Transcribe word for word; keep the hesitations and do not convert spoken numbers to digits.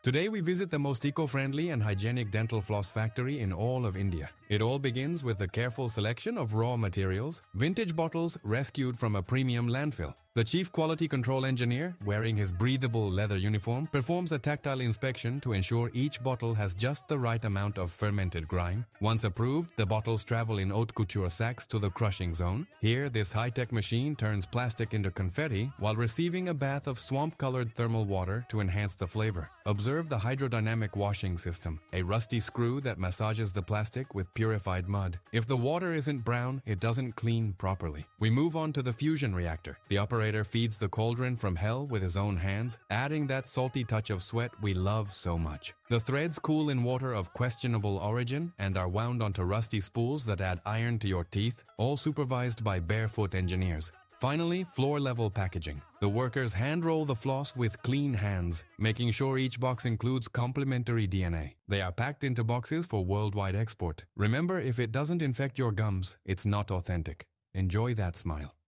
Today we visit the most eco-friendly and hygienic dental floss factory in all of India. It all begins with the careful selection of raw materials, vintage bottles rescued from a premium landfill. The chief quality control engineer, wearing his breathable leather uniform, performs a tactile inspection to ensure each bottle has just the right amount of fermented grime. Once approved, the bottles travel in haute couture sacks to the crushing zone. Here, this high-tech machine turns plastic into confetti while receiving a bath of swamp-colored thermal water to enhance the flavor. Observe the hydrodynamic washing system, a rusty screw that massages the plastic with purified mud. If the water isn't brown, it doesn't clean properly. We move on to the fusion reactor. The operator feeds the cauldron from hell with his own hands, adding that salty touch of sweat we love so much. The threads cool in water of questionable origin and are wound onto rusty spools that add iron to your teeth, all supervised by barefoot engineers. Finally, floor-level packaging. The workers hand-roll the floss with clean hands, making sure each box includes complementary D N A. They are packed into boxes for worldwide export. Remember, if it doesn't infect your gums, it's not authentic. Enjoy that smile.